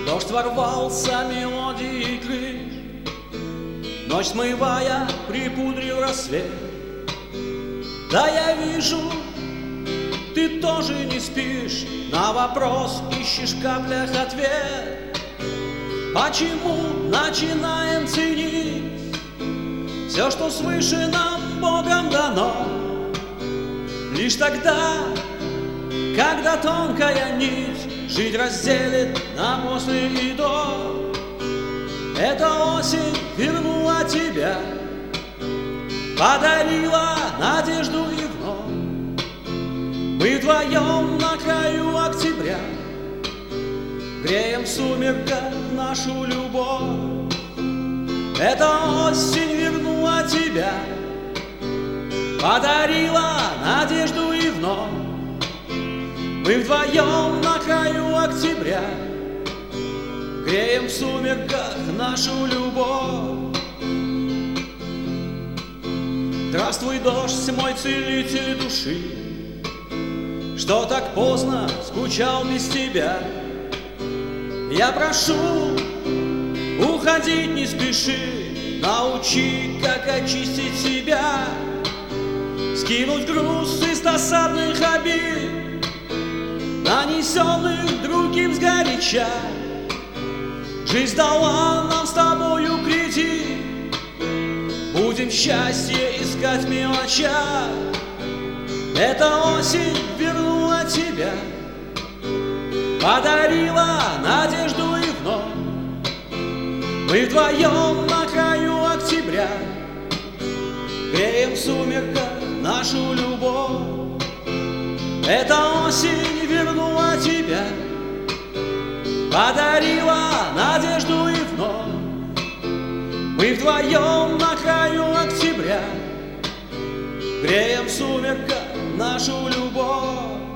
Дождь ворвался мелодии игры, ночь смывая, припудрил рассвет. Да, я вижу, ты тоже не спишь, на вопрос ищешь в каплях ответ. Почему начинаем ценить все, что свыше нам Богом дано? Лишь тогда, когда тонкая нить жить разделит на после и до. Эта осень вернула тебя, подарила надежду и вновь. Мы вдвоем на краю октября греем в сумерках нашу любовь. Эта осень вернула тебя, подарила надежду и вновь. Мы вдвоем на краю октября греем в сумерках нашу любовь. Здравствуй, дождь, мой целитель души, что так поздно скучал без тебя. Я прошу, уходить не спеши, научи, как очистить себя, скинуть груз из досадных обид, нанесенных другим сгоряча. Жизнь дала нам с тобою кредит, будем счастье искать в мелочах. Эта осень вернула тебя, подарила надежду и вновь. Мы вдвоем на краю октября греем в сумерках нашу любовь. Эта осень вернула тебя, подарила надежду и вновь. Мы вдвоем на краю октября греем в сумерках нашу любовь.